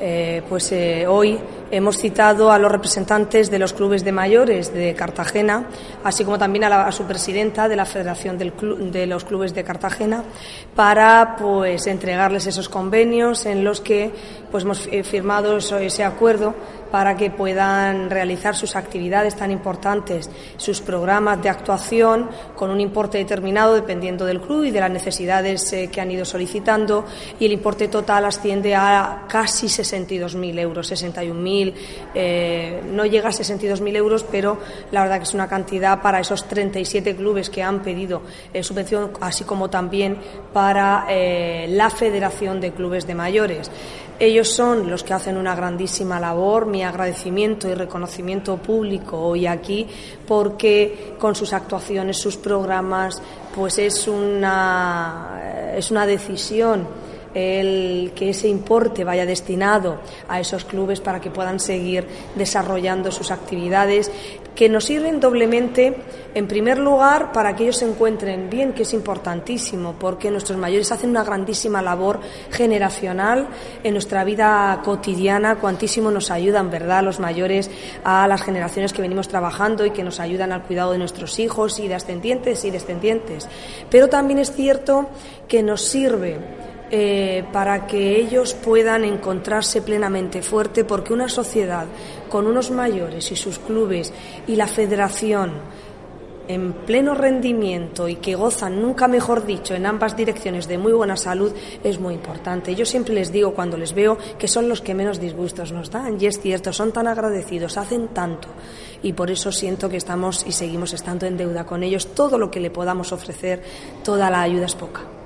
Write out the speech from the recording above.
Hoy hemos citado a los representantes de los clubes de mayores de Cartagena, así como también a su presidenta de la Federación de los Clubes de Cartagena, para entregarles esos convenios en los que hemos firmado ese acuerdo para que puedan realizar sus actividades tan importantes, sus programas de actuación con un importe determinado dependiendo del club y de las necesidades que han ido solicitando, y el importe total asciende a casi 62.000 euros, 61.000, no llega a 62.000 euros, pero la verdad que es una cantidad para esos 37 clubes que han pedido subvención, así como también para la Federación de Clubes de Mayores. Ellos son los que hacen una grandísima labor. Mi agradecimiento y reconocimiento público hoy aquí, porque con sus actuaciones, sus programas, es una decisión el que ese importe vaya destinado a esos clubes para que puedan seguir desarrollando sus actividades, que nos sirven doblemente. En primer lugar, para que ellos se encuentren bien, que es importantísimo, porque nuestros mayores hacen una grandísima labor generacional en nuestra vida cotidiana. Cuantísimo nos ayudan, ¿verdad?, los mayores a las generaciones que venimos trabajando y que nos ayudan al cuidado de nuestros hijos y de ascendientes y descendientes. Pero también es cierto que nos sirve para que ellos puedan encontrarse plenamente fuerte, porque una sociedad con unos mayores y sus clubes y la federación en pleno rendimiento y que gozan, nunca mejor dicho, en ambas direcciones de muy buena salud, es muy importante. Yo siempre les digo cuando les veo que son los que menos disgustos nos dan, y es cierto, son tan agradecidos, hacen tanto, y por eso siento que estamos y seguimos estando en deuda con ellos. Todo lo que le podamos ofrecer, toda la ayuda es poca.